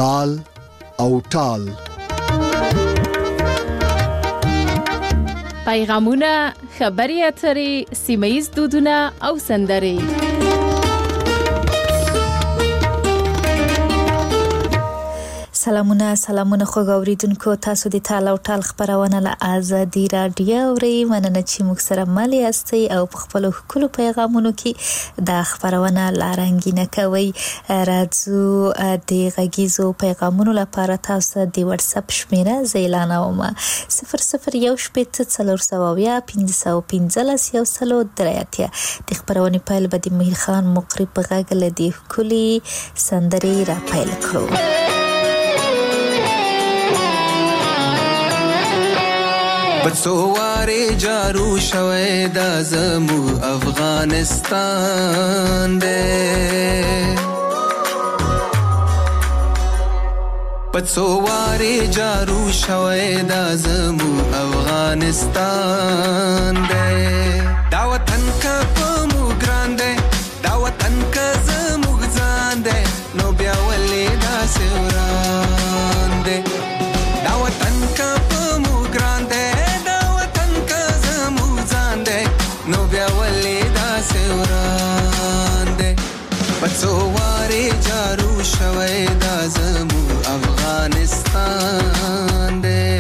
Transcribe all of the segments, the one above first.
تال او ټال. پیغامونه، خبري اترې، سیمه‌ییز دودونه او سندرې. سلامونه خو اوریدونکو، تاسو د تال او ټال خبرونه له آزادي رادیو اورئ. مننه چې موږ سره مل یاستئ او په خپل خپل پیغامونو کې د خبرونه لارنګینه کوي. راځو د غږیزو پیغامونو لپاره تاسو د واتس اپ شمیره زیلانوم 0014040515 د خبرونه پیل به د مهیر خان مقری په غږ له د کلی سندري را پیل کړو. بڅواري جارو شوي د زمو افغانستان دې، بڅواري جارو شوي د زمو افغانستان دې. دا وطن کا په مو ګران دې، دا وطن کا زمو ځان دې، نو بیا ولې دا سوران دې. دا وطن کا په مو ګران دې، نو بیا ولې دا سوران دې. بڅواري جارو شوي دا زمو افغانستان دې.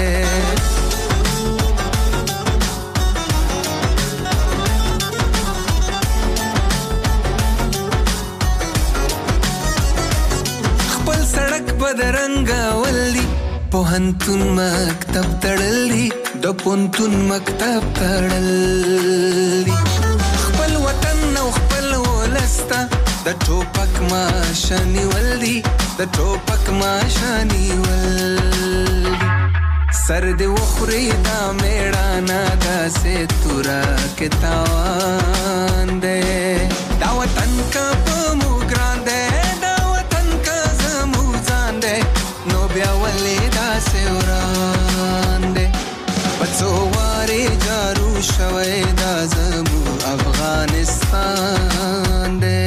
خپل سړک بدرنګ ولي، پوهنتون مکتب تړلی، د پونتون مکتب تړلی. خپل وطن او خپل ولستا د ټوپک ماشانی ولدي، د ټوپک ماشانی ولدي. سر دې وخوري دا میړانا داسې تورا کې تاوان دې. دا وطن کا په مو ګران دې، دا وطن کا زمو ځان دې، نو بیا ولې دا سوران دې. بڅواري جارو شوي دا زمو افغانستان دې.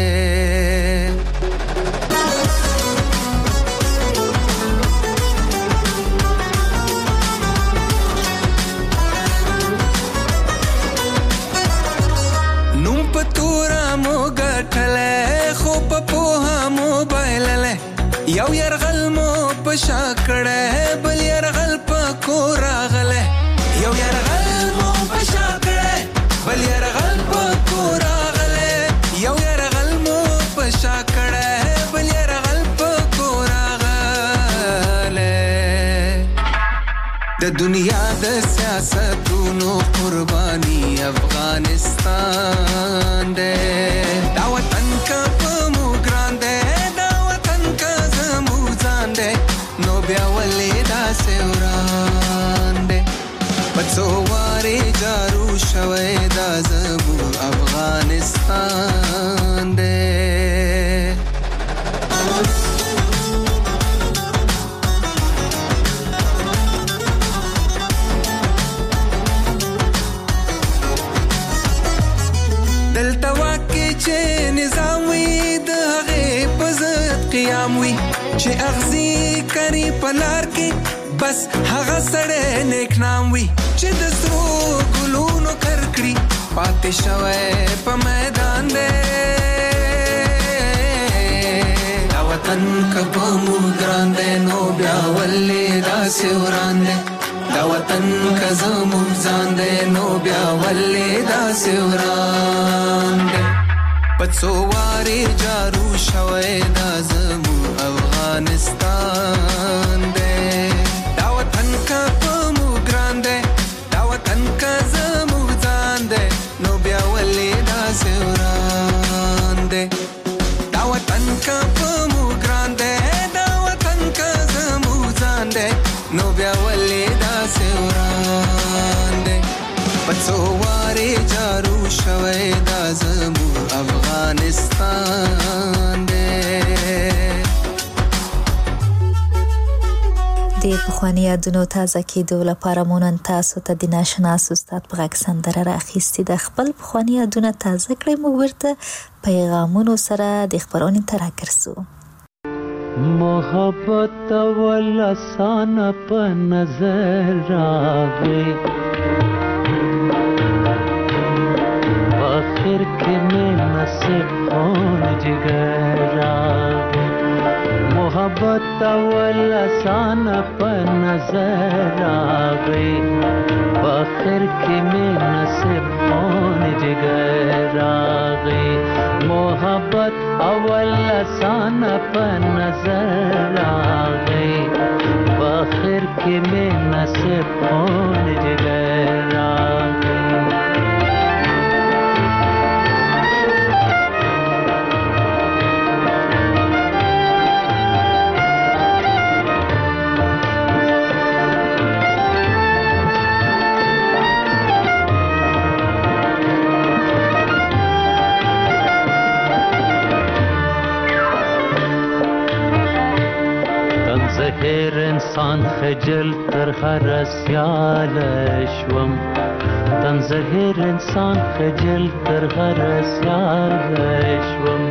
نوم پتورا مو ګټلې، خو په پوها مو بایللې. یو يرغل مو پشا کړه، بل يرغل په کور راغله. یو يرغل مو پشا کړه، بل يرغل په کور راغله. یو يرغل مو پشا کړه، بل يرغل په کور راغله. د دنیا د سیاستونو قرباني افغانستان دې. دا وطن کا په مو ګران دې، دا وطن کا زمو ځان دې، نو بیا ولې دا سوران دې. بڅواري جارو شوي دا زمو افغانستان دې. دلته واکې چې نظام وي، د هغې په ضد قیام وي. چې اغزي کری پلار کې بس هغه سړی نیک نام وي. چې د سرو ګلونو کرکړي پاتې شوی په میدان دی. دا وطن که په مو ګران دی، نو بیا ولې داسې وران دی. دا وطن که زموږ ځان دی، نو بیا ولې داسې وران دی. بڅواري جارو شوی دا زموږ افغانستان دی. دا وطن که په مو ګران دی، دا وطن که زموږ ځان دی، نو بیا ولې داسې وران دی. دا وطن که په مو ګران دی، دا وطن که زموږ ځان دی، نو بیا ولې داسې وران دی. بڅواري جارو شوی دا زموږ افغانستان دی. د پخواني یادونو تازه کېدو لپاره مونږ تاسو ته د ناشناس استاد په غږ سندره راخیستې ده. خپل پخواني یادونه تازه کړئ. موږ ورته پیغامونو سره د خبرونې ته راګرځو. मोहब्बत अवल आसान पे नजर आवे, आखिर के में नसीब कौन जिगर आवे। मोहब्बत अवल आसान पे नजर आवे, आखिर के में नसीब कौन जिगर आवे। मोहब्बत अवल आसान पे नजर आवे, आखिर के में नसीब कौन जिगर आवे। زهر انسان خجل تر هر سیال شوم، تن زهر انسان خجل تر هر سیال شوم،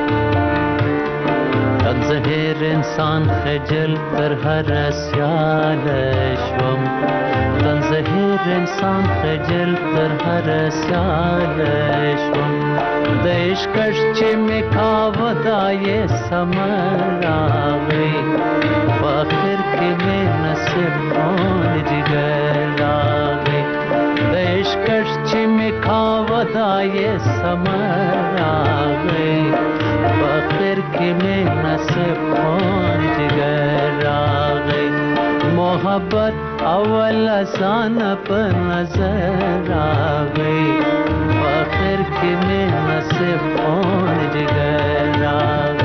تن زهر انسان خجل تر هر سیال شوم، تن زهر انسان خجل تر هر سیال شوم. د عشقش چې مې کاوه دا یې سمر راغی، آخر کې مې نصیب کون جگر راغی. د عشقش چې مې کاوه دا یې سمر راغی، آخر کې مې نصیب کون جگر راغی. محبت اول آسان په نظر راغی، آخر کې مې نصیب کون جگر راغی.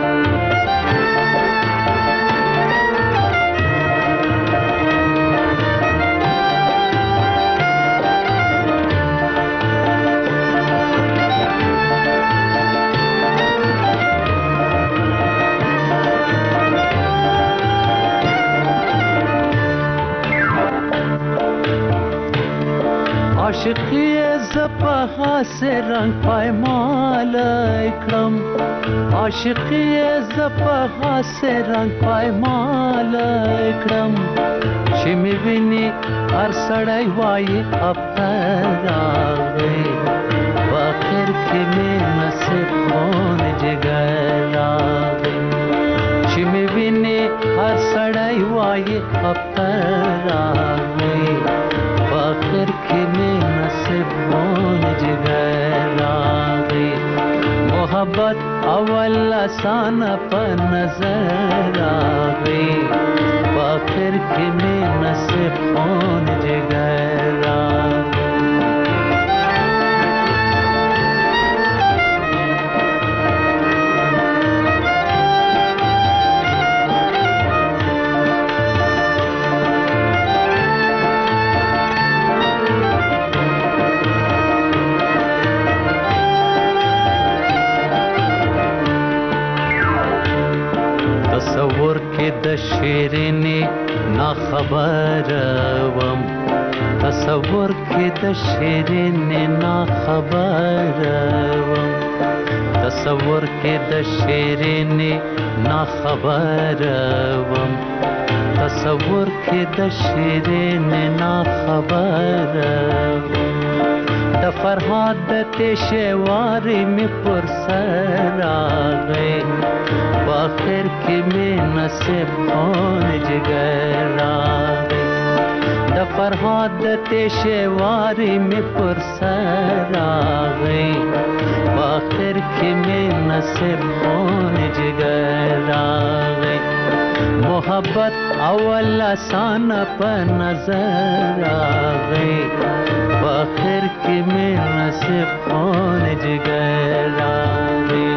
عاشقی زپها سے رنگ پایمال کړم، عاشقی زپها سے رنگ پایمال کړم. چې مې ویني هر سړی وایي افتر راغی، آخر کې مې نصیب کون جگر راغی. چې مې ویني هر سړی وایي افتر راغی، آخر کې مې نصیب کون جگر راغی. محبت اول آسان په نظر راغی، آخر کې مې نصیب کون جگر راغی. تصور کې د شیرینې نا خبر وم، تصور کې د شیرینې نا خبر وم، تصور کې د شیرینې نا خبر وم، تصور کې د شیرینې نا خبر وم. د فرهاد د تشوارې مې پر سر راغی، آخر کې مې نصیب کون جگر راغی. د فرهاد د تشوارې مې پر سر راغی، آخر کې مې نصیب کون جگر راغی. محبت اول آسان په نظر راغی، آخر کې مې نصیب کون جگر راغی.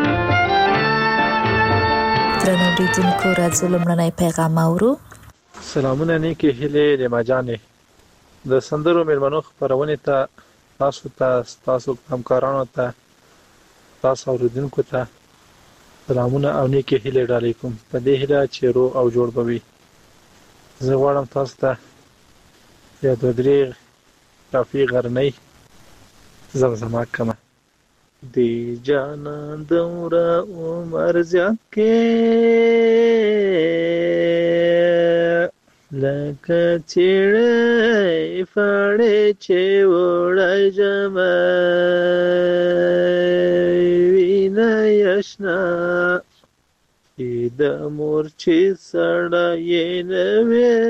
درنو اوریدونکو راځو لومړنی پیغام اورو. سلامونه نیکې هیلې لمجانې د سندرو مېلمنو خپرونې ته تاسو ته تاسو همکارانو ته تاسو اوریدونکو ته سلامونه او نیکې هیلې ډالۍ کوم په دې هیله چې روغ او جوړ به وي. زه غواړم تاسو ته یا دوه درې کافي غرنۍ زمزمه کړم. دی جانان دومره عمر زیات کې لکه چیړی فاړی چې وړی ژمی وینه یشنا چې د مور چې سړی نه وي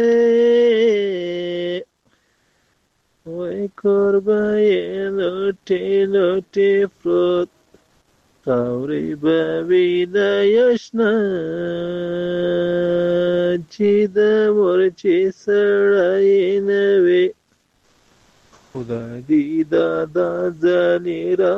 وای کور به یې لوټې لوټې پروت خاورې به وي د یشنا چې د مور چې سړی نه وي خدای دې دا ځلې را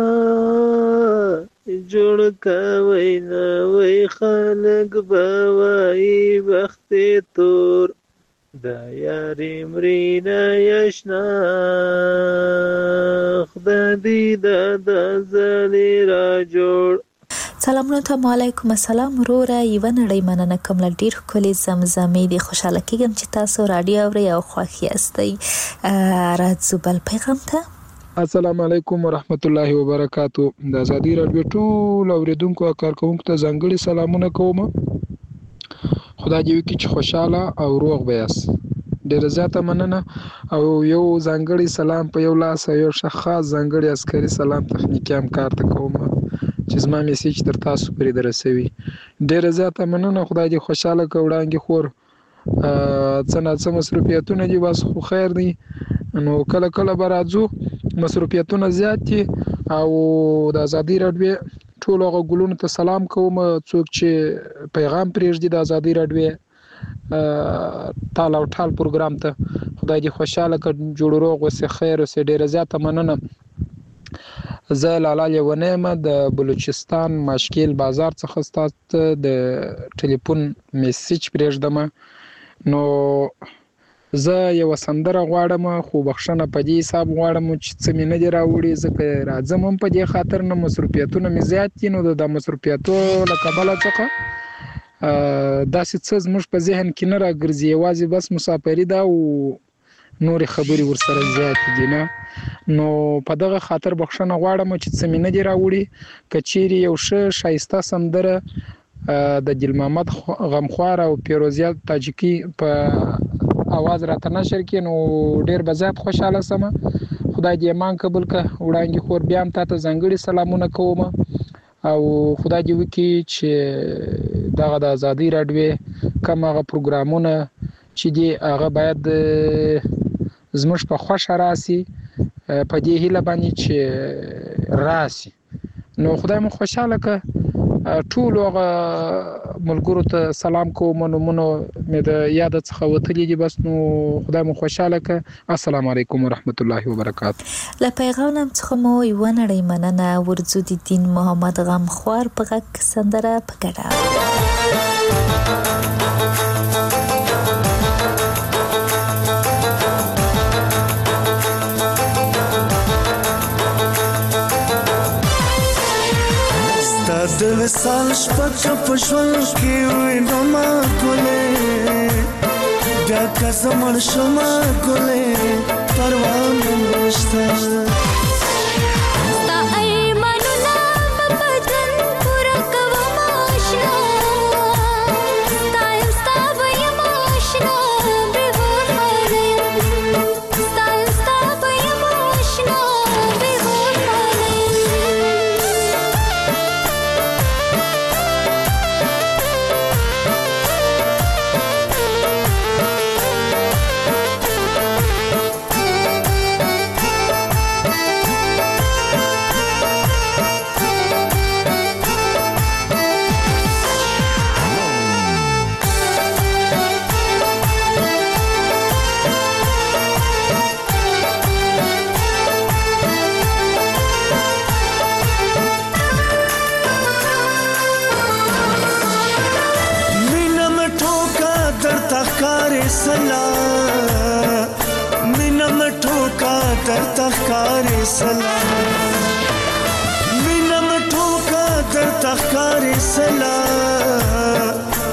جوړ کوي نوی خلک به وایي بخت تور دا یارې مړینه یشنا خدای دې دا ځلې را جوړ. سلامونه ته علیکم السلام وروره یو نړۍ مننه کوم ل ډیر ښکلې زمزمې دي خوشاله کېږم چې تاسو رادیو اورئ او خوښ یاستئ. راځو بل پیغام ته. السلام علیکم ورحمت الله وبرکاتو. د ازادي رادیو ټول اوریدونکو او کارکونکو ته ځانګړي سلامونه کوم. خدای دې وکړي چې خوشاله او روغ به یاست. ډیره زیاته مننه او یو ځانګړي سلام په یو لاس یو خاص ځانګړي عسکري سلام تخنیکی همکار ته کوم چې زما میسیج تر تاسو پورې درسوي. ډیره زیاته مننه. خدای دې خوشاله کړي. وړاندې خور څه مصروفیتونه دي بس خو خیر دی نو کله کله به راځو مصروفیتونه زیات دي او د ازادي رادیو ټول هغه ګلونو ته سلام کوم څوک چې پیغام پرېږدي د ازادي رادیو ټال او ټال پروګرام ته خدای دې خوشاله کړي جوړ روغ اوسې خیر اوسې. ډیره زیاته مننه. زه لالا لیونیم د بلوچستان ماشکیل بازار څخه ستاسو د ټلیفون میسیج پرېږدم. نو زه یو سندره غواړم خو بخښنه په دې حساب غواړم چې څه مې نه دی راوړي ځکه راځم هم په دې خاطر نه مصروفیتونه مې زیات دي نو د مصروفیتو له کبله څخه داسې څه زموږ په ذهن کې نه راګرځي یوازې بس مسافري ده او نورې خبرې ورسره زیات دي نه نو په دغه خاطر بخښنه غواړم چې څه مې نه دی راوړي. که چیرې یو ښه ښایسته سندره د ګل محمد غمخوار او پیروزیه تاجیکي په اواز راته نشر کې نو ډیر به زیات خوشاله سم. خدای دې ایمان قبول کړه. وړاندې خور بیا هم تاسو ځانګړي سلامونه کوم او خدای دې وکړي چې دغه د ازادي رادیو کوم هغه پروګرامونه چې دی هغه باید زموږ په خوښه راسي په دې هیله باندې چې راسي نو خدای مو خوشاله کړه. ټول هغه ملګرو ته سلام کوم نو مې د یاد څخه وتلې دي بس نو خدای مو خوشاله کړه. السلام علیکم ورحمت الله وبرکاتو. له پیغام څخه مو یو نړۍ مننه. ورځو د دین محمد غمخوار په غږ سندره په ګډه. د وصال شپه په ژوند کې وینم ما کولې بیا که زمړ شم کولې پروا نشته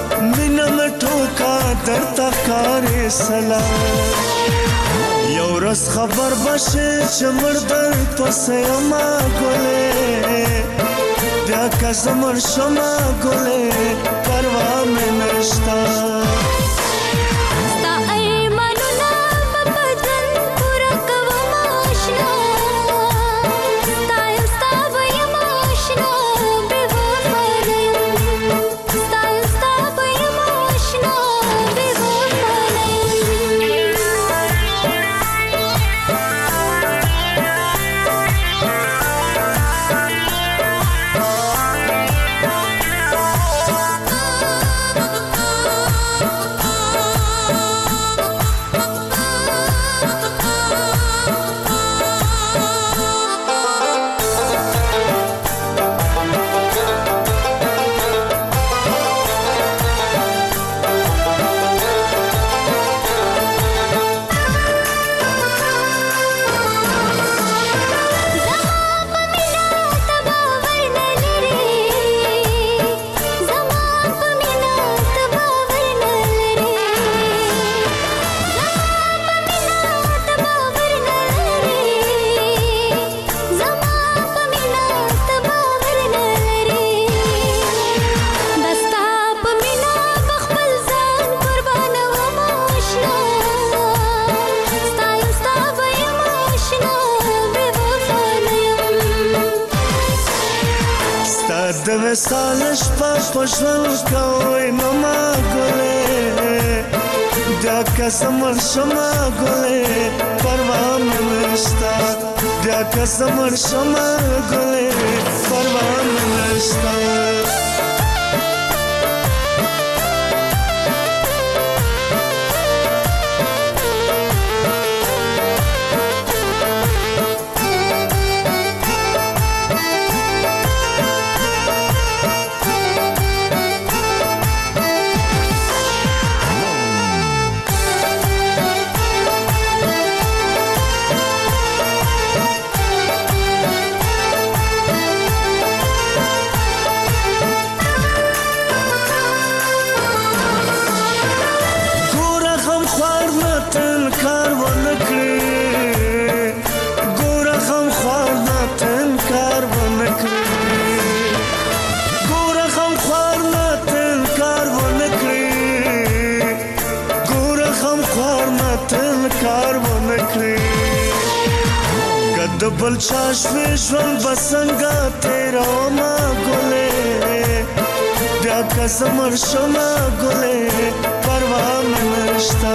یو ورځ خبر بشه چې مردر پسې ما ګلې بیا که زمر شما ګلې پروا مې نشته د وصال شپه په ژوند کوي نو ما ګلې بیا که زمر شما ګلې پروا مې نشته بیا که زمر شما ګلې پروا مې نشته د بل چا شوې ژوند به څنګه تېرومه ګلې بیا که زمر شمه ګلې پروا مې نشته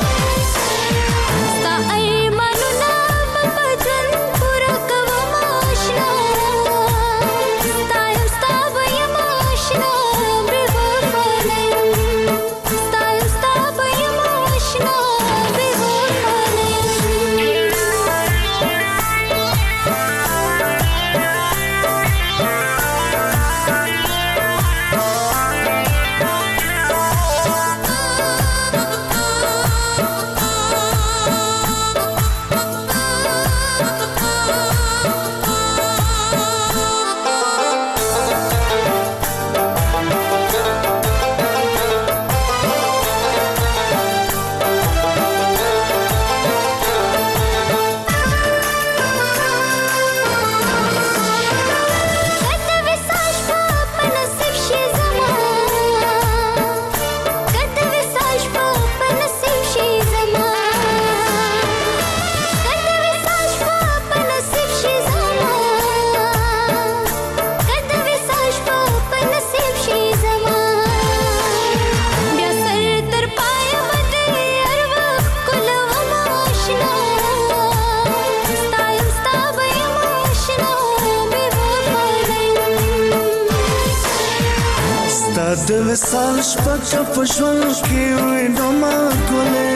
د وصال شپه که په ژوند کې وي نو ما ګلې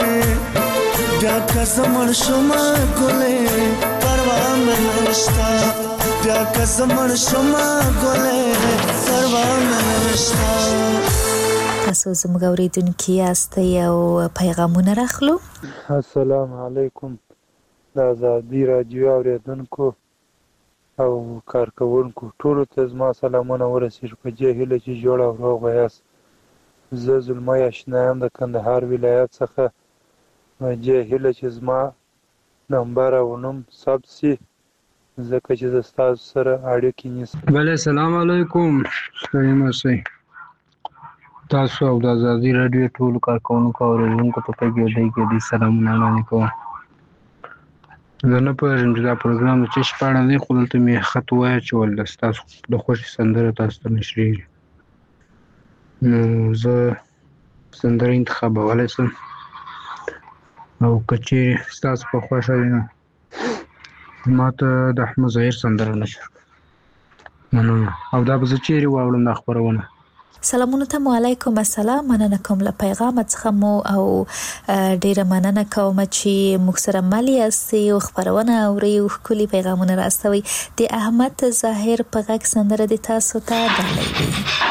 بیا که زمر شمه ګلې پروا مې نشته بیا که زمر شمه ګلې پروا مې نشته تاسو زموږ اورېدونکي یاستئ او پیغامونه راخلو السلام علیکم د ازادي راډیو اورېدونکو او کارکوونکو ټولو ته زما سلامونه ورسېږي په دې هیله چې جوړ او روغ یاست زه زلمی اشنا یم د کندهار ولایت څخه په دې هیله چې زما نمبر او نوم ثبت سي ځکه چې زه ستاسو سره اړیکې نیسم. بله سلام علیکم، ستړي مه شئ. تاسو او د ازادي راډیو ټولو کارکوونکو او اورېدونکو ته په ګېډۍ ګېډۍ سلامونه وړاندې کوم. زه نه پوهېږم چې دا پروګرام د څه شي په اړه دی، خو دلته مې خط واچول ستاسو د خوښې سندره تاسو ته نشرېږي. نو زه سندره انتخابولی شم او که چیرې ستاسو په خوښه وي نو ما ته د احمد ظاهر سندره نشر مننه. او دا به زه چیرې واورم دا خپرونه؟ سلامونه ته علیکم السلام. مننه کوم له پیغام څخه مو او ډیره مننه کوم چې موږ سره مل یاستئ او خبرونه اورئ او ښکلي پیغامونه راستوئ. د احمد ظاهر په غږ سندره د تاسو ته ډالۍ دی.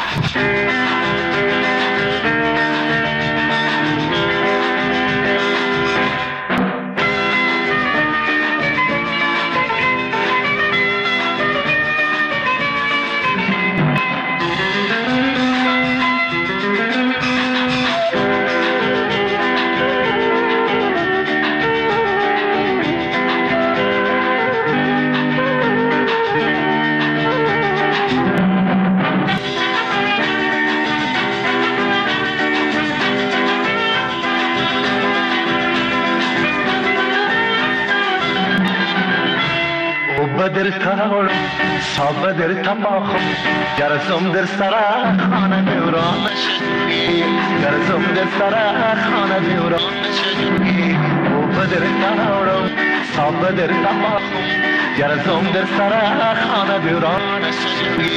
بدر تاول صابدر تماخم جرسم در سرا خانه دوران شدی جرسم در سرا خانه دوران شدی او بدر تاول صابدر تماخم جرسم در سرا خانه دوران شدی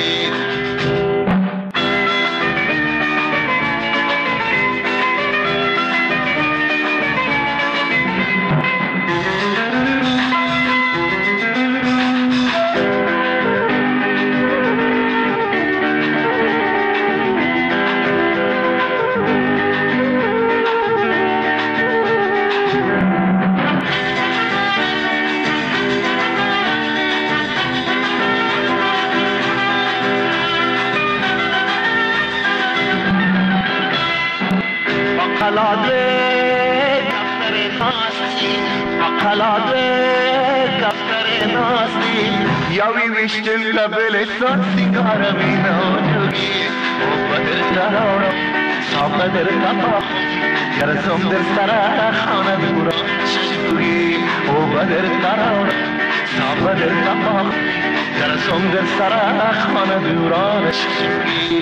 یاوی وشتل لبل سر سیگار مینا جوگی او بدر تراورم صابدر تماخم جرسم در سرا خانه دوران شدی او بدر تراورم صابدر تماخم جرسم در سرا خانه دوران شدی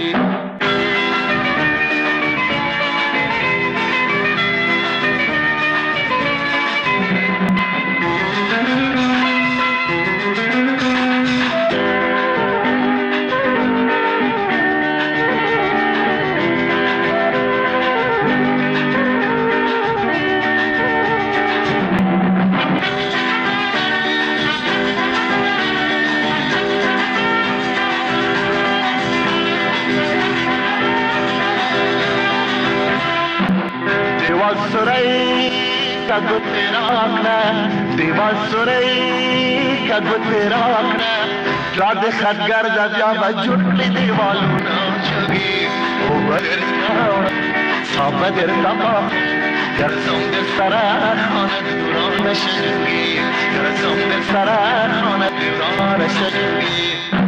دیوان سوری کدو تیرا کنه راد خدگر جا بجوٹلی دیوالونا چگی او بدر تاورم صابدر تماخم جرسم در سرا خانه دوران شدی جرسم در سرا خانه دوران شدی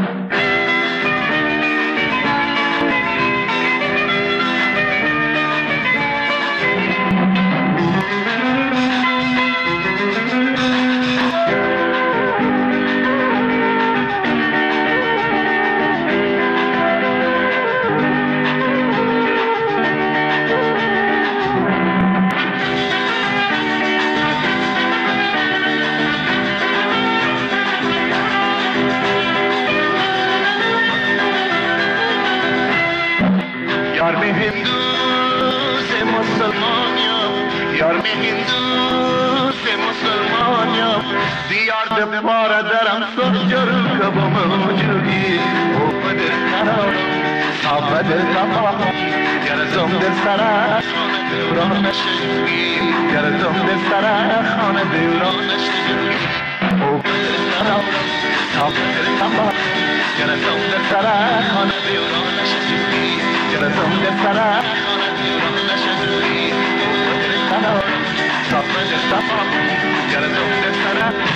پارا درم سجر کبم موجودی او بدر تراورم صابدر تماخم جرسم در سرا خانه دوران شدی جرسم در سرا خانه دوران شدی او بدر تراورم صابدر تماخم جرسم در سرا خانه دوران شدی جرسم در سرا خانه دوران شدی او بدر تراورم صابدر تماخم جرسم در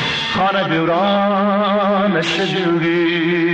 خانه دوران شدگی.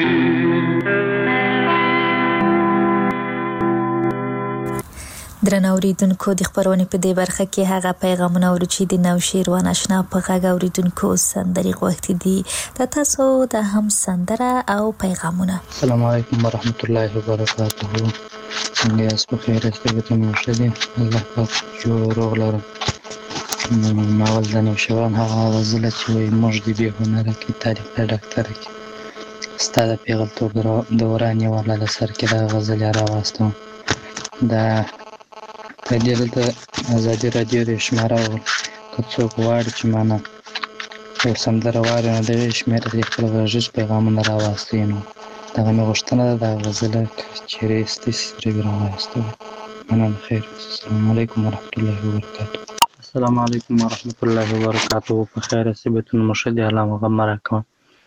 درنو اوریدونکو د خبرونې په دې برخه کې هغه پیغامونه اورو چې د نوشیروان آشنا په غږ اوریدونکو سندري غوښتي دي. تاسو د هم سندره او پیغامونه. السلام علیکم ورحمت الله وبرکاته. څنګه یاست؟ په خیر یاست؟ ته مشهدي الله پاک جوړ روغ لرم. ماول د نوشیروان هغه غزله چې وایي موږ د بې هنره کې تاریخ د ډاکټر کې ستا د پیغلتوب دوران یې والا د سر کې دا غزلې راواستم. دا د دې دلته ازادي راډیو د شماره وغل که څوک غواړي چې مانه یو سندره واوري نو د یوې شمېرې د خپل غږیز پیغامونه راواستوي. نو دغه مې غوښتنه ده دا غزله که چېرې ستاسې سره وي راواستوئ. مننه. خیر. السلام علیکم ورحمت الله وبرکاته. السلام علیکم ورحمت الله وبرکاته. په خیر یاست؟ بیتون مرشد الله مغمره کوم.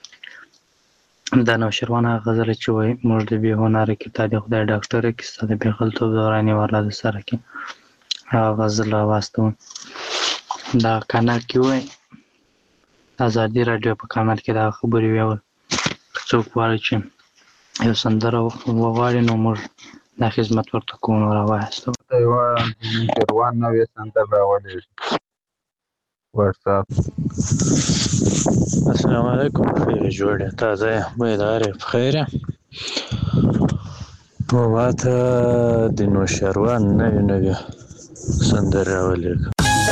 دا نوشیروان هغه غزله چې وایي موږ د بې هنره کې تا د خدای ډاکټره کې ستا د پیغلتوب دوران یې ورله د سره کې هغه غزل راواستوم. دا کانال کې وایي ازادي راډیو په کانال کې دا خبرې ویول که څوک غواړي چې یو سندره وغواړي نو موږ دا خدمت ورته کوو نو راوایستو. یوه نوشیروان نوې سندره راولېږي واتساپ. السلام علیکم. خیر جوړه تازه بیدار بخیر. ماته د نوشیروان نوې سندره راولېږه.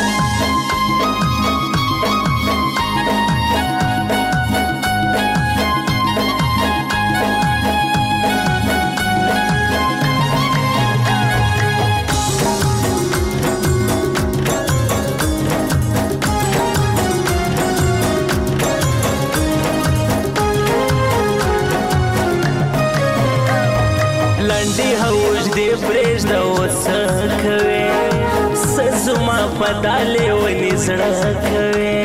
پداله ونی زړه کوي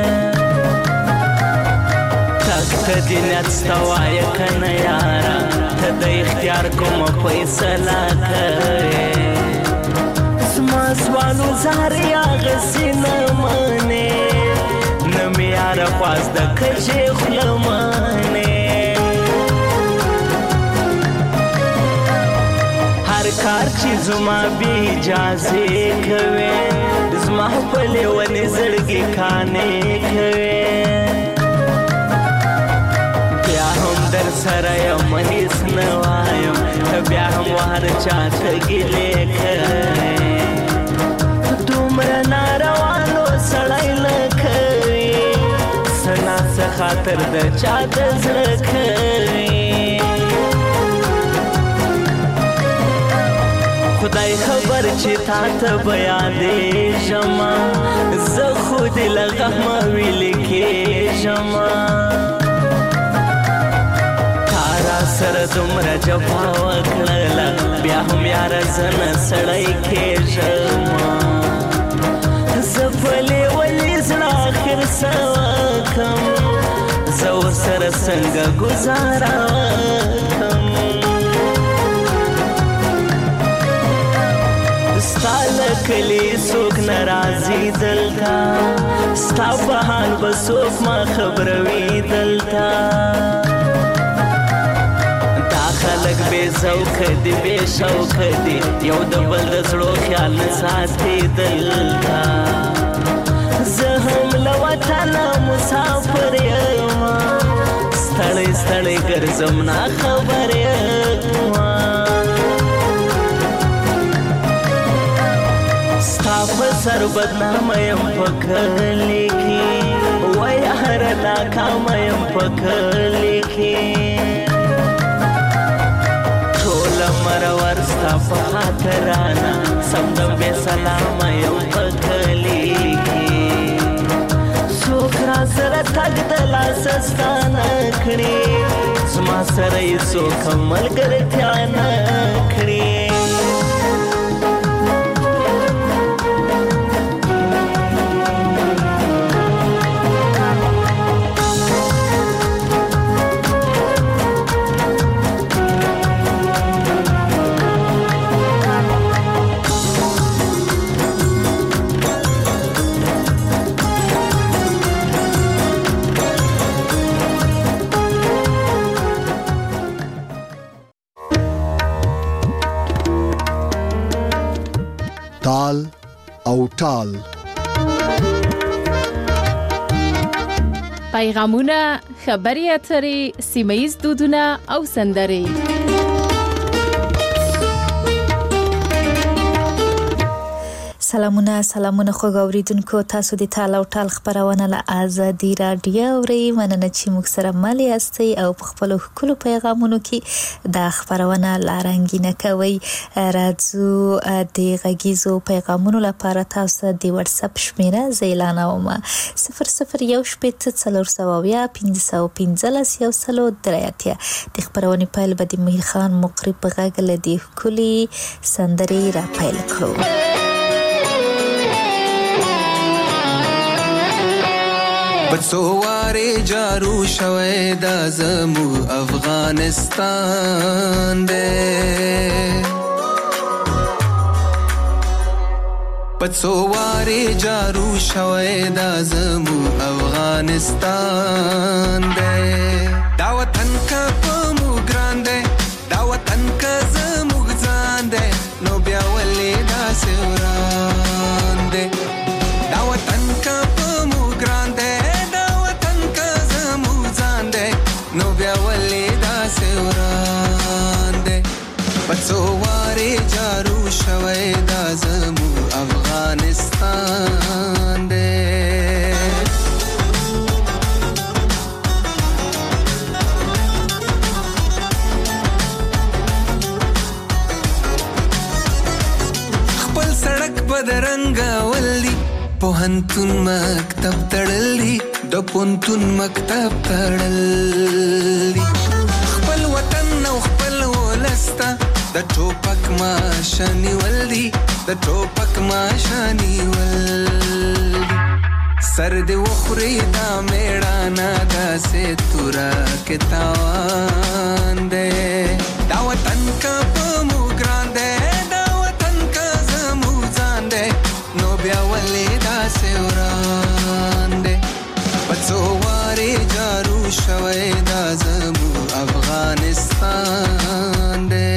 تک دې نت ستوای کنه یارا ته د اختیار کوم فیصله کوي زما سوالو زاریا غسینه مانه نمی یار پاس د کجه خلمانه هر کار چې زما بی اجازه کوي زما په لیونې زړګي کانې کوي بیا هم در سره یم هیڅ نه وایم بیا هم هر چا ته ګیلې کوي دومره ناروانو سړی نه کوي سنا څه خاطر د چا د زړه کوي خدای خبر چې تا ته بیان دی جما زه خود لغم ویل کې جما تارا سره دومره جفا وکړله بیا هم یار زنه سړی کې جما زه پلې ولې زړه اخر څه وکم زه ورسره څنګه ګزاره وکم ستا لکلی سوک نرازی دلتا ستا بحال بسوک ما خبروی دلتا دا خلق بے زوک دی بے شوک دی یو دبل دزړو خیال نساتی دلتا زهم لوطن مسافر یما ستړی ستړی ګرځم نا خبر یما په سر بدنامه یم په کلي کې وای هر ناکامه یم په کلي کې ټوله مرور ستا په خاطرانه سمدم بې سلامه یم په کلي کې څوک را سره تګ د لاسه ستا نه کړي زما سره یې څوک ملګرتیا نه کړي تال او ټال. پیغامونه، خبري اترې، سیمه‌ییز دودونه او سندرې. سلامونه خو اوریدونکو، تاسو د تال او ټال خبرونه له آزادي رادیو اورئ. مننه چې موږ سره مل یاستئ او په خپل خپل پیغامونو کې دا خبرونه لارنګینه کوي. راځو د غږیزو پیغامونو لپاره تاسو د واتس اپ شمیره زیلانوم 00141515 د خبرونه پیل به د مهیر خان مقری په غږ له دی کلی سندري را پیل کړو. بڅوارې جارو شوی دا زمو افغانستان دی، بڅوارې جارو شوی دا زمو افغانستان دی. دا وطن کا په موږ ګران دی، دا وطن کا زموږ ځان دی، نو بیا ولې داسې وران دی. دا وطن کا په موږ ګران دی، نو بیا ولې داسې وران دی. بڅوارې جارو شوی دا زمو افغانستان دی. خپل سړک بدرنګه ولي، پوهنتون مکتب تړلی، د پونتون مکتب تړلی. خپل وطن او خپل ولسته د ټوپک ماشانی ولدي، د ټوپک ماشانی ولدي. سر دې وخوري دا میړانه داسې تورا کې تاوان دی. دا وطن کا په موږ ګران دی، دا وطن کا زموږ ځان دی، نو بیا ولې داسې وران دی. بڅوارې جارو شوی دا زمو افغانستان دی.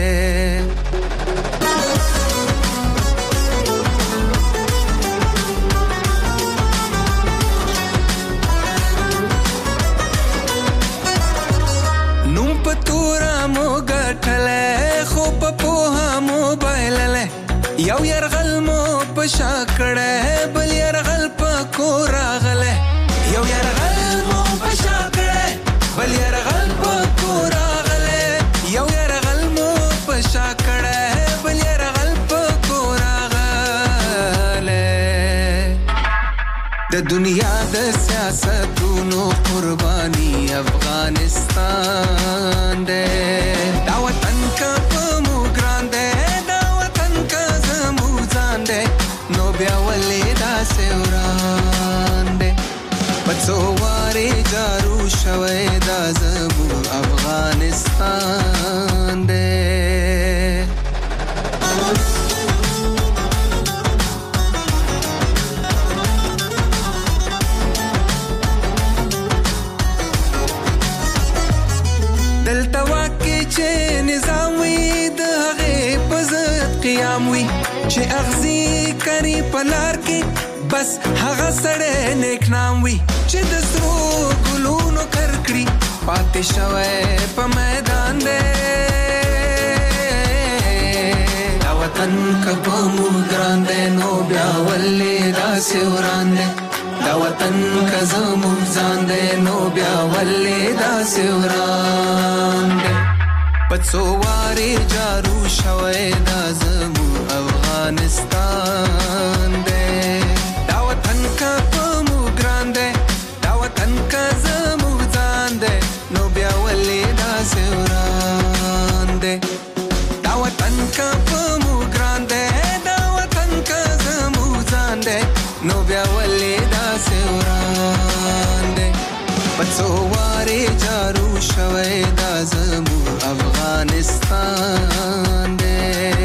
نوم په تورا مو ګټلی، خو په پوهه مو بایللی. یو یرغل مو په شا کړی، بل یرغل په کور راغلی. یو یرغل مو په شا کړی، بل یرغل په کور راغلی. یو یرغل مو په شا کړی، بل یرغل په کور راغلی. د دنیا د سیاستونو قرباني افغانستان دی. دا وطن کا په موږ ګران دی، دا وطن کا زموږ ځان دی، نو بیا ولې داسې وران دی. بڅوارې جارو شوی دا زمو افغانستان دی. دلته واکې چې نظام وي، د هغې په ضد قیام وي، چې اغزي کري په لار کې بس هغه سړی نیک نام وي. چې د سرو ګلونو کرکړي پاتې شوی په میدان دی. دا وطن که په موږ ګران دی، نو بیا ولې داسې وران دی. دا وطن که زموږ ځان دی، نو بیا ولې داسې وران دی. بڅوارې جارو شوی دا زمو افغانستان دی. دا وطن که په موږ ګران دی، دا وطن که زموږ ځان دی، نو بیا ولې داسې وران دی. دا وطن که په موږ ګران دی، دا وطن که زموږ ځان دی، نو بیا ولې داسې وران دی. بڅوارې جارو شوی دا زمو افغانستان دی.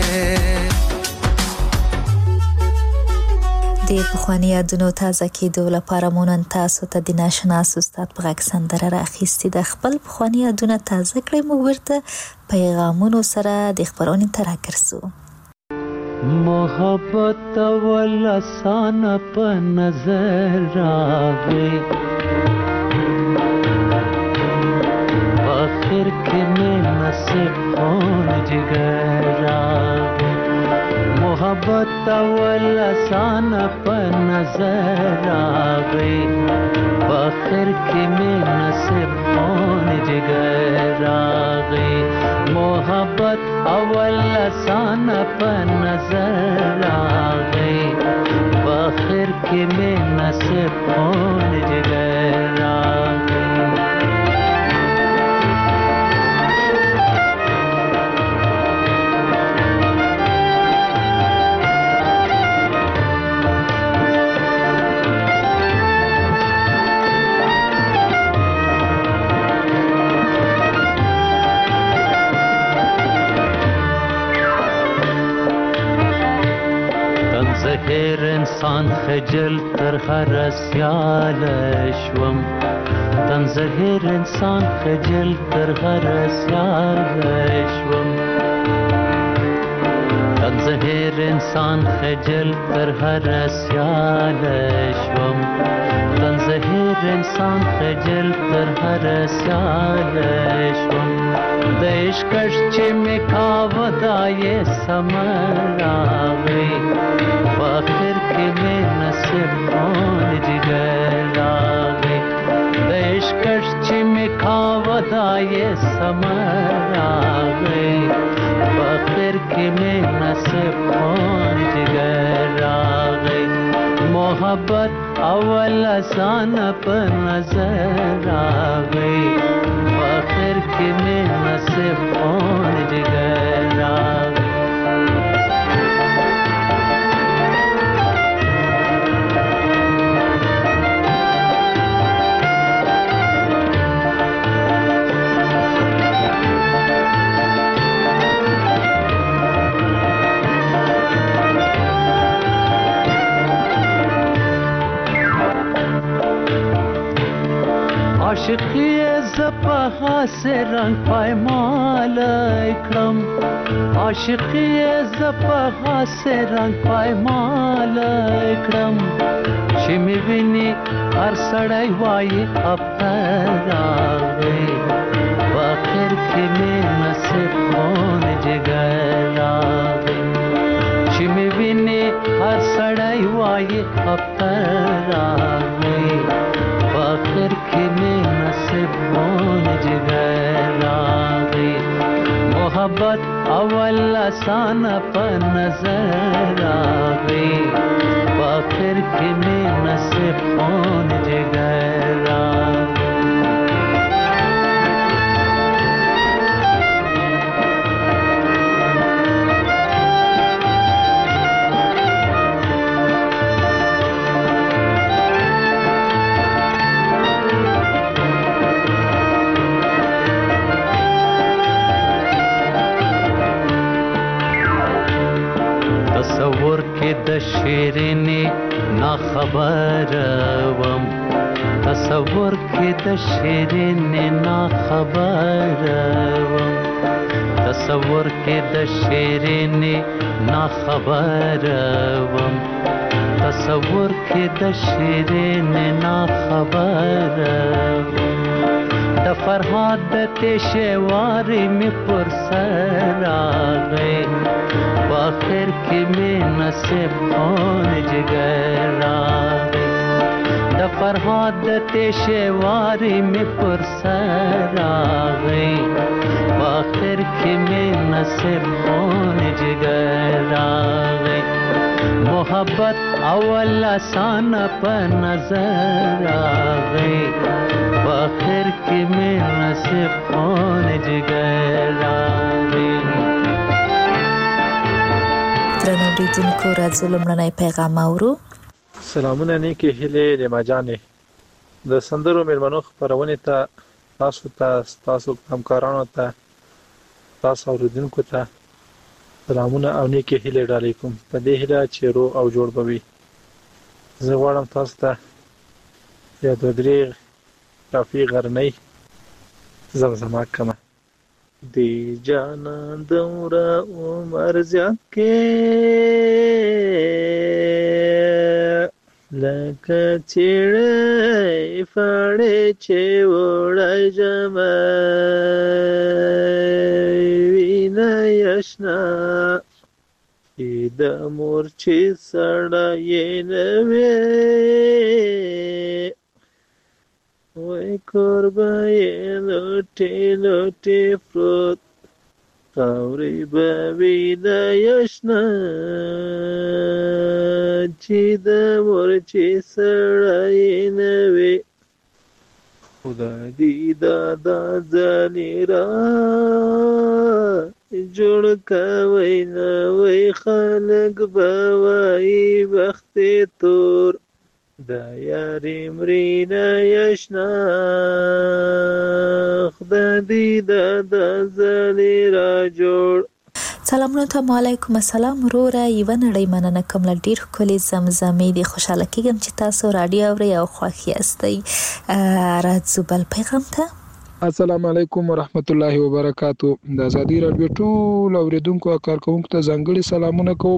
د پخواني یادونو تازه کېدو لپاره مو نن تاسو ته د ناشناس استاد په غږ سندره راخیستې ده. خپل پخواني یادونه تازه کړئ، موږ ورته پیغامونو سره د خپرونې ته راګرځو. मोहब्बत अवल आसान पे नजर आवे आखिर के में नसीब कौन जिगर आवे मोहब्बत अवल आसान पे नजर आवे आखिर के में नसीब कौन जिगर आवे मोहब्बत अवल आसान पे नजर आवे आखिर के में नसीब कौन जिगर आवे زهر انسان خجل تر هر سیال شوم تن زهر انسان خجل تر هر سیال شوم تن زهر انسان خجل تر هر سیال شوم تن زهر انسان خجل تر هر سیال شوم د عشقش چې می کاوه دا یې سمر راغی आखिर के में नसीब कौन जिगर आवे देश कष्ट में खावदा ये समर आवे आखिर के में नसीब कौन जिगर आवे मोहब्बत अवल आसान पर नजर आवे आखिर के में नसीब कौन जिगर आवे आशिकी ज़पहा से रंग पायमाल इकरम आशिकी ज़पहा से रंग पायमाल इकरम शिमी बिनी हर सड़ाई वाई अफ्तर आवे आखिर के में नसीब कौन जिगर आवे शिमी बिनी हर सड़ाई वाई अफ्तर आवे आखिर के में नसीब कौन जिगर आवे मोहब्बत अवल आसान पर नजर आवे आखिर के में नसीब कौन जिगर आवे तसव्वुर के द शेरने ना खबर वम तसव्वुर के द शेरने ना खबर वम तसव्वुर के द शेरने ना खबर वम तसव्वुर के द शेरने ना खबर द फरहाद तेशवारी में पुरसर आ गए आखिर के में नसीब कौन जिगर आवे द फरहाद तेशवारी में पुरसर आ गई आखिर के में नसीब कौन जिगर आवे मोहब्बत अवल आसान पर नजर आवे आखिर के में नसीब कौन जिगर आवे درنو لیدونکو راځو لومړنی پیغام اورو. سلامونه نیکې هیلې د ماجانې د سندرو مېلمنو خپرونې ته تاسو همکارانو ته تاسو اوریدونکو ته سلامونه او نیکې هیلې ډالۍ کوم په دې هیله چې روغ او جوړ به وي. زه غواړم تاسو ته یو 2-3 کافي غرنۍ زمزمه کومه دی جانان دومره عمر زیات کې لکه چیړی فاړی چې وړی ژمی وینه یشنا چې د مور چې سړی نه وي وای کور به یې لوټې لوټې پروت خاورې به وي د یشنا چې د مور چې سړی نه وي خدای دې دا ځلې را جوړ کوي نوی خلک به وایي بخت تور دا یارې مړینه یشنا خدای دې دا ځلې را جوړ. سلامونه ته علیکم السلام وروره یوه نړۍ مننه کوم له ډېر ښکلې زمزمې دي خوشحاله کېږم چې تاسو راډیو اورئ او خوښ یاستئ. راځو بل پیغام ته. السلام علیکم ورحمت الله وبرکاتو. د ازادي راډیو ټول اوریدونکو او کارکونکو ته ځانګړي سلامونه کوم.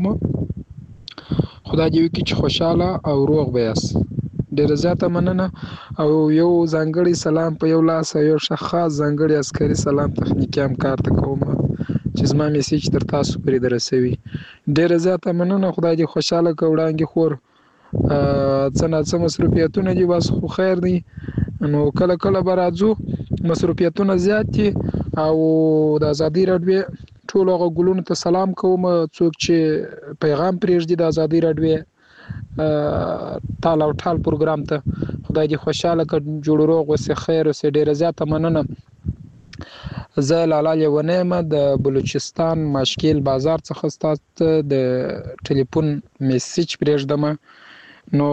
خدای دې وکړي چې خوشاله او روغ به یاست. ډېره زیاته مننه او یو ځانګړي سلام په یو لاس او یو خاص ځانګړي عسکري سلام تخنیکي همکار ته کوم چې زما میسیج تر تاسو پورې درسوي. ډېره زیاته مننه. خدای دې خوشاله کړي. وړاندې خور څه نه څه مصروفیتونه دي بس خو خیر دی نو کله کله به راځو مصروفیتونه زیات دي او د ازادي راډیو ټول هغه ګلونو ته سلام کوم څوک چې پیغام پرېږدي د ازادي راډیو ټال او ټال پروګرام ته خدای دې خوشاله کړي جوړ روغ اوسې خیر اوسې. ډېره زیاته مننه. زه لالا لیونیم د بلوچستان ماشکیل بازار څخه ستاسو د ټلیفون میسیج پرېږدم. نو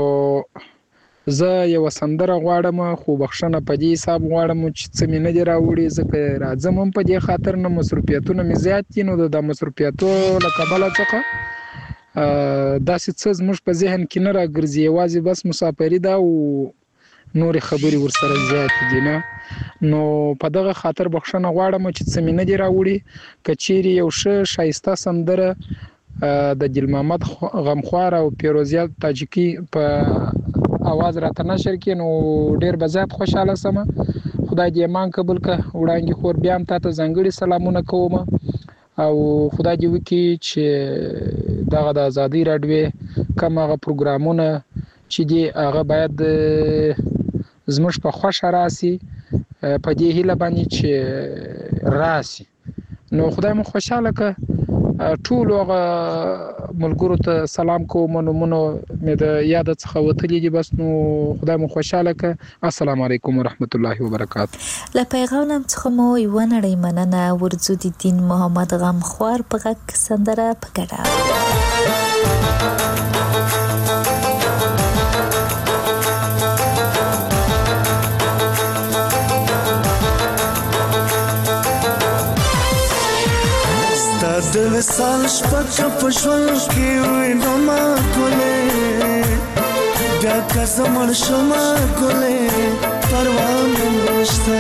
زه یو سندره غواړم خو بخښنه په دې حساب غواړم چې څه مې نه دي راوړي ځکه راځم هم په دې خاطر نه مصروفیتونه مې زیات دي نو د مصروفیتو له کبله څخه داسې څه زموږ په ذهن کې نه راګرځي یوازې بس مسافري ده او نورې خبرې ورسره زیاتې دي نه نو په دغه خاطر بخښنه غواړم چې څه مې نه دي راوړي. که چیرې یو ښه ښایسته سندره د ګل محمد غمخوار او پیروزیه تاجیکي په اواز راته نشر کړي نو ډېر به زیات خوشحاله سم. خدای دې ایمان قبول کړه. وړاندې خور بیا هم تاته ځانګړي سلامونه کوم او خدای دې وکړي چې دغه د ازادي راډیو کوم هغه پروګرامونه چې دي هغه باید زموږ په خوښه راسي په دې هیله باندې چې راسي نو خدای مو خوشاله کړه. ټول هغه ملګرو ته سلام کوم نومونه مې د یاد څخه وتلي دي بس نو خدای مو خوشاله کړه. السلام علیکم ورحمت الله وبرکاتو. له پیغام څخه مو یوه نړۍ مننه. ورځو د دین محمد غمخوار په غږ سندره په ګډه د وصال شپه په ژوند کې وینم ما ګلې بیا که زمړ شم ګلې پروا مې نشته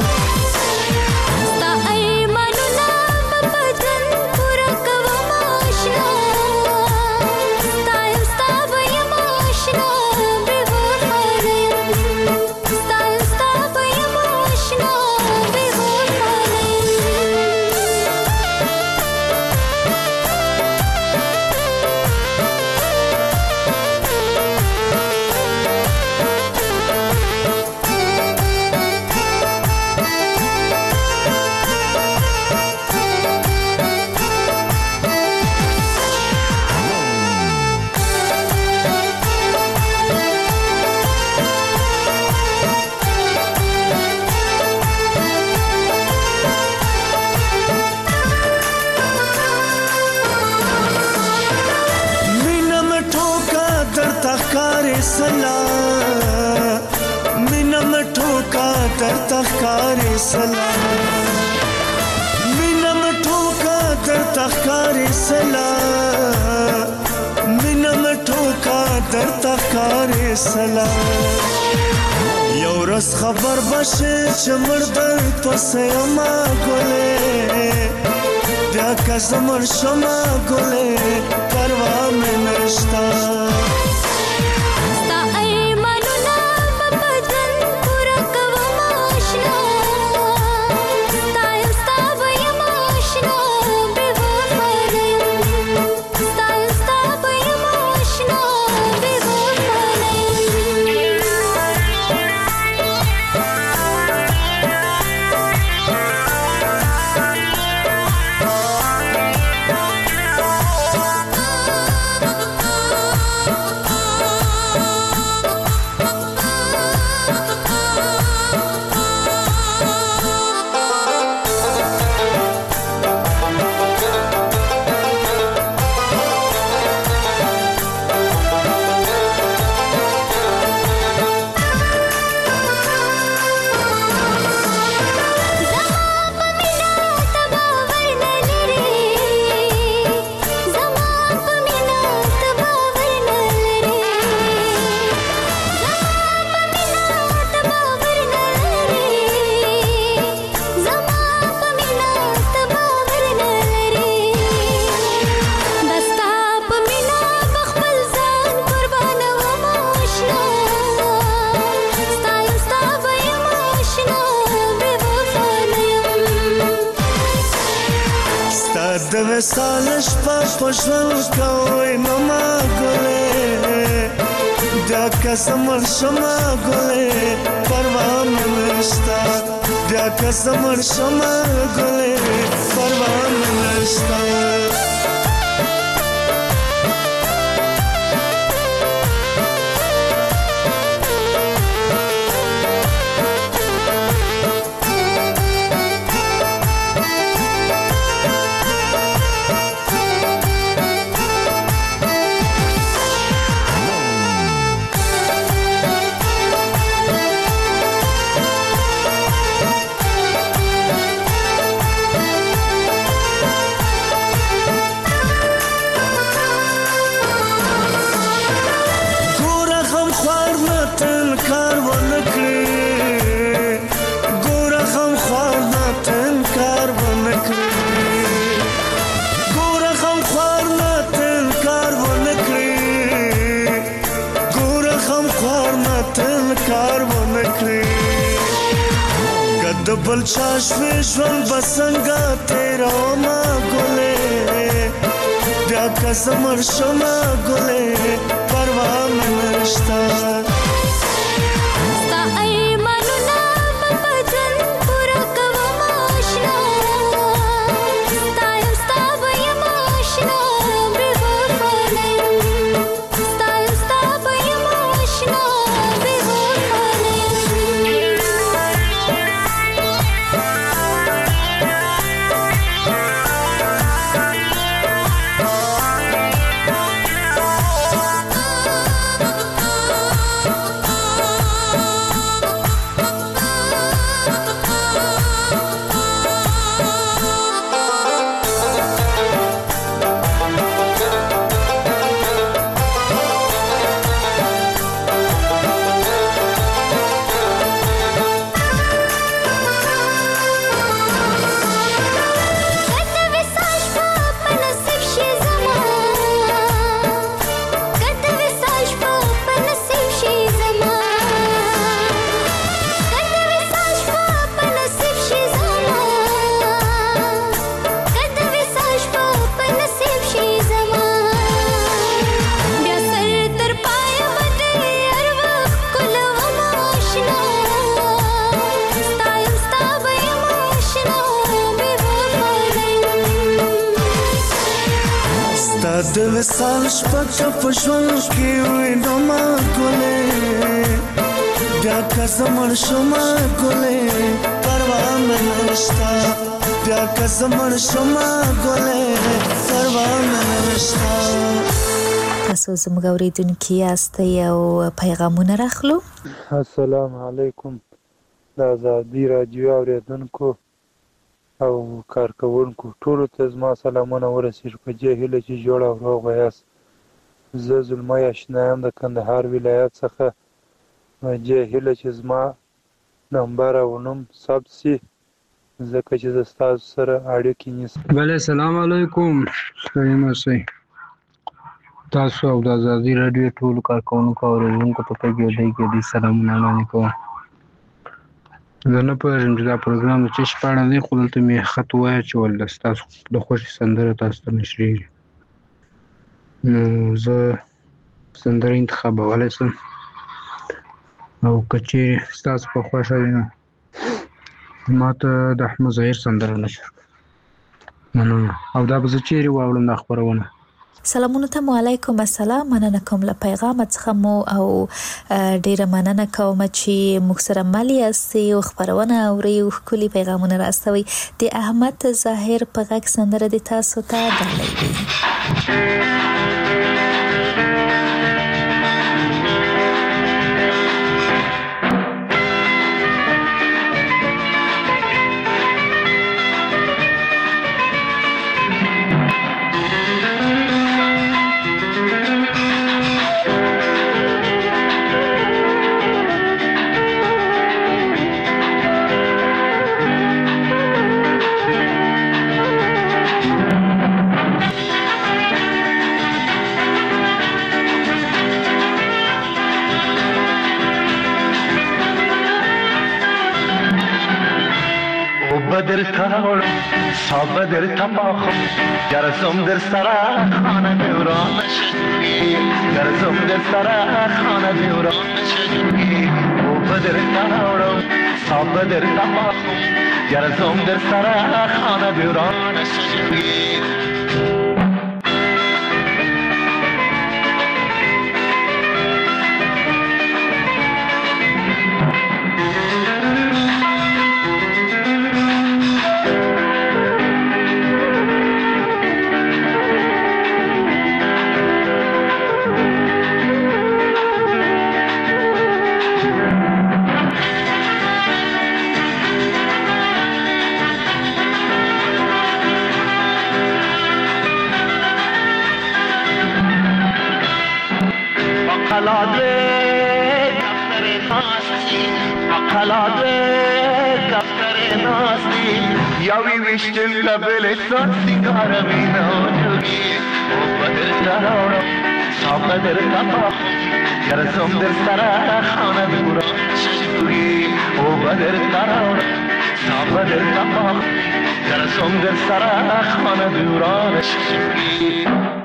ستا ایمانونه په بدن پوره کوم آشنا ستا یم ستا به یم آشنا بې وفا ستا یم ستا به یم آشنا بې وفا تخکارې سلام مینم ټوکا در تخکارې سلام مینم ټوکا در تخکارې سلام یو ورځ خبر بشې چې مړ دی پسې یمه ګلې بیا که زه مړ شمه ګلې پروا مې نشته ستا ارمانونه به په ژوند پوره کوم اشنا ستا یم ستا به یم اشنا بې وفا نه یم ستا یم ستا به یم اشنا بې وفا نه یم د وصال شپه په ژوند کوي نو ما ګلې بیا که زه مړ شمه ګلې پروا مې نشته بیا که زه مړ شمه ګلې پروا مې نشته د بل چا شوې ژوند به څنګه تېرومه ګلې بیا که زه مړ شمه ګلې پروا مې نشته ستا ارمانونه به په ژوند پوره کوم اشنا ستا یم ستا به یم اشنا بې وفا نه یم ستا یم ستا به یم اشنا بې وفا نه یم د وصال شپه چې په ژوند کې وي نو ما ګلې بیا که زه مړ شمه ګلې پروا مې نشته بیا که زه مړ شمه ګلې پروا مې نشته تاسو زموږ اورېدونکي یاستئ او پیغامونه راخلو السلام علیکم د ازادي راډیو اورېدونکو او کارکوونکو ټولو ته زما سلامونه ورسېږي په دې هیله چې جوړ او روغ به یاست. زه زلمی اشنا یم د کندهار ولایت څخه هیله چې زما نمبر او نوم ثبت سي ځکه چې زه ستاسو سره اړیکې نیسم. بله سلام علیکم ستړي مه شئ. تاسو او د ازادي راډیو ټولو کارکوونکو او اورېدونکو ته په ګېډۍ ګېډۍ سلامونه وړاندې کوم. زه نه پوهېږم چې دا پروګرام د څه شي په اړه دی، خو دلته مې خط واچول د ستاسو د خوښې سندره تاسو ته نشرېږي. نو زه سندره انتخابولی شم او که چیرې ستاسو په خوښه وي نو ما ته د احمد ظاهر سندره نشر مننه. او دا به زه چیرې واورم دا خپرونه؟ سلامونه ته مو علیکم السلام. مننه کوم له پیغام څخه مو او ډیره مننه کوم چې موږ سره مل یاستئ او خبرونه اورئ او ښکلي پیغامونه راستوئ. د احمد ظاهر په غږ سندره د تاسو ته ډالۍ وي. بدر تاوڑ سا بدر تماخم گرزم در سرا خانه دوران شدی گرزم در سرا خانه دوران شدی او بدر تاوڑ سا بدر تماخم گرزم در سرا خانه دوران شدی یاوی وشتل لبل سنگار مینا جوگی او بدر تراوڑم سا بدر تماخم گرزم در سرا خانه دوران شدی او بدر تراوڑم سا بدر تماخم گرزم در سرا خانه دوران شدی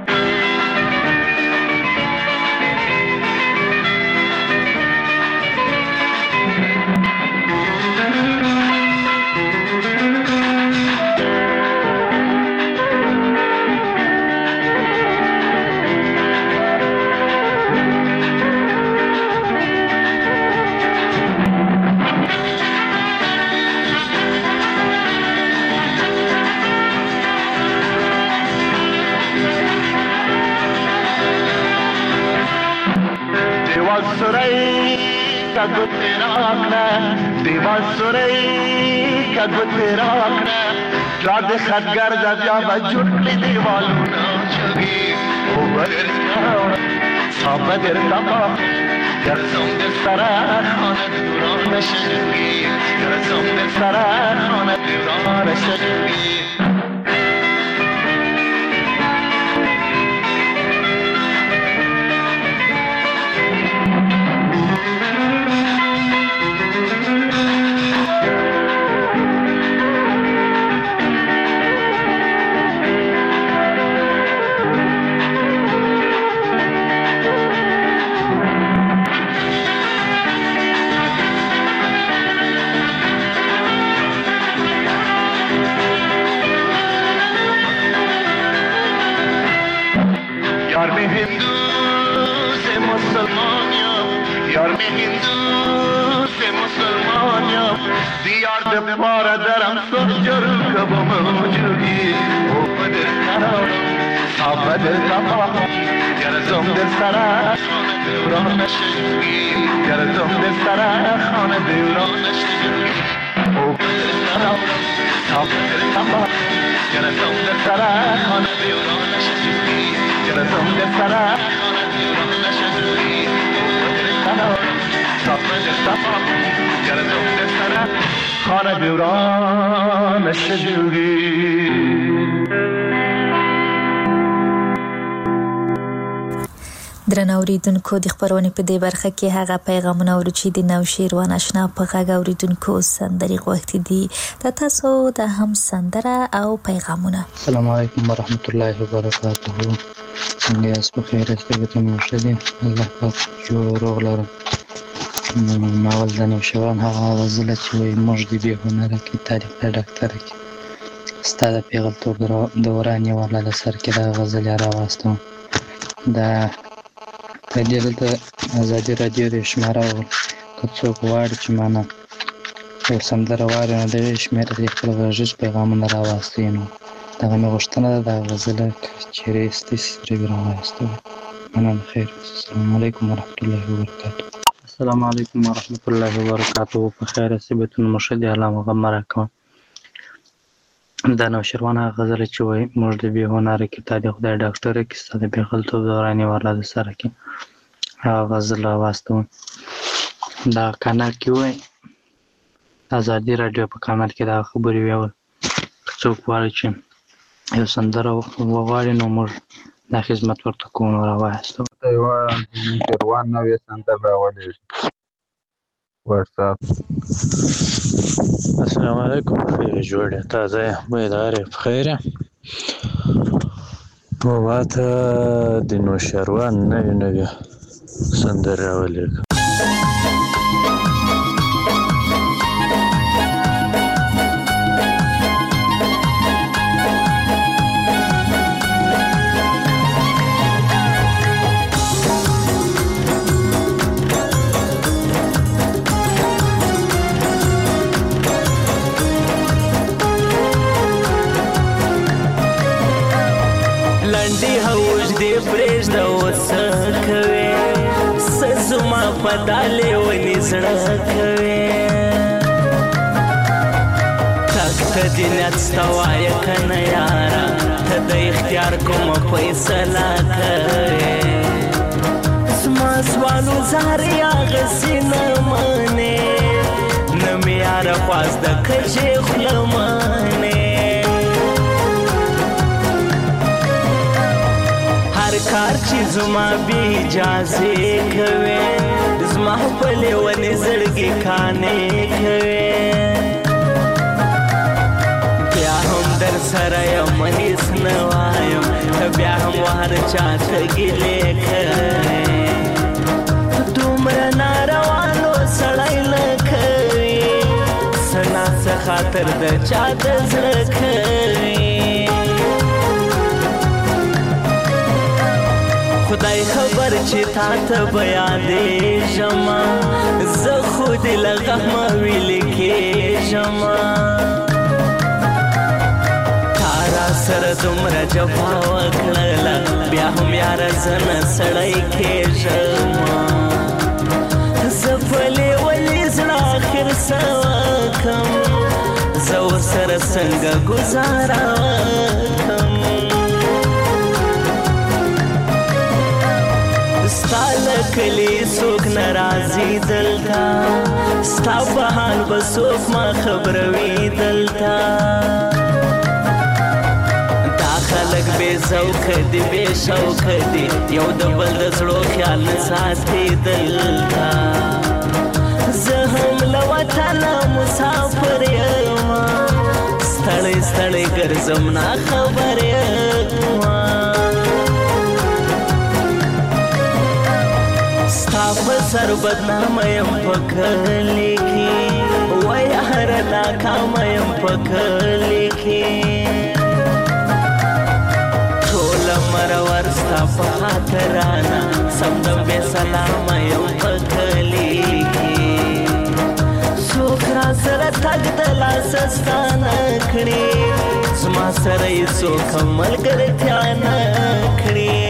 دیوال سوری کدو تیرا کنا راد خدگر جا بجوٹ لی دیوالونا جگی او بدر تاوڑا سا بدر تماخم گرزم در سرا خانه دوران شدی گرزم در سرا خانه دوران شدی پاره درم سجر کبم موجودی او بدر تراوڑم سا بدر تماخم گرزم در سرا خانه دوران شدی گرزم در سرا خانه دوران شدی او بدر تراوڑم سا بدر تماخم گرزم در سرا خانه دوران شدی گرزم در سرا خانه دوران شدی او بدر تراوڑم سا گردم در سر خانه بیوران شجوری. درنو اوریدونکو د خبرونې په دې برخه کې هغه پیغامونه اورو چې د نوشیروان آشنا په غږ اوریدونکو سندري غوښتي دي. تاسو د هم سندره او پیغامونه. السلام علیکم ورحمت الله وبرکاته. څنګه یاست؟ په خیر یاست؟ ته مو ښه دي؟ الله پاک جوړ روغ لرم. ناول د نوشیروان هغه غزله چې وایي موږ د بې هنره کې تاریخ د ډاکټره کې ستا د پیغلتوب دوران یې والا د سر کې دا غزل یې راواستم. دا دلته ازادي راډیو د شماره که څوک غواړي چې مانه یو سندره واوري نو د یوې شمېره د خپل غږیز پیغامونه راواستوي. نو دغه مې غوښتنه ده دا غزله که چېرې ایستی سي ترې راواستوي. مننه. خیر. السلام علیکم ورحمت الله وبرکاته. السلام علیکم ورحمت الله وبرکاته. په خیر یاست؟ بیتونه مو ښه دي؟ الله مو غم راکوه. دا نوشیروان هغه غزله چې وایي موږ د بې هنره کې تا د خدای ډاکټره کې ستا د پیغلتوب دوران یې ورله د سره کې هغه غزل راواستوم. دا کانال کې وایي ازادي راډیو په کانال کې دا خبرې ویول که څوک غواړي چې یو سندره وغواړي نو موږ دا خدمت ورته کوو. نو راواستوم. یوه نوشیروان نوې سندره راولېږي واتساپ. السلام علیکم. خیر جوړه تازه بیداره بخیره. ما ته د نوشیروان نوې سندره راولېږه. پدالې ونی زړه کوي تک ته دې نیت ستا وایه که نه یاره ته د اختیار کومه فیصله کوې زما سوالو زارې اغسې نه منې نه مې یاره خواست د کجې خوله منې هر کار چې زما بې اجازې کوې زما خپلې ونې زړګې کانې کوې بیا هم در سره یم هېڅ نه وایم ته بیا هم هر چا ته ګیلې کوې دومره ناروانو سړی نه کوي څه ناڅه خاطر د چا د زړه کوي خدای خبر چې تا ته به یادېږم زه خو دې له غمه ویلې کېږم تا را سره دومره جفا وکړله بیا هم یاره زه نه سړی کېږم زه پلې ولې زړه اخر څه وکړم زه ورسره څنګه ګزاره وکړم ستا له کلي څوک نه راځي دلته ستا په حال به څوک ما خبروي دلته دا خلک بې ذوقه دي بې شوقه دي یو د بل د زړو خیال نه ساتي دلته زه هم له وطنه مسافر یم ستړی ستړی ګرځم ناخبر یم ستا په سر بدنامه یم په کلي کې وایي هره ناکامه یم په کلي کې ټوله مرور ستا په خاطرانه سمدم بې سلامه یم په کلي کې څوک را سره تګ د لاسه ستا نه کړي زما سره یې څوک هم ملګرتیا نه کړي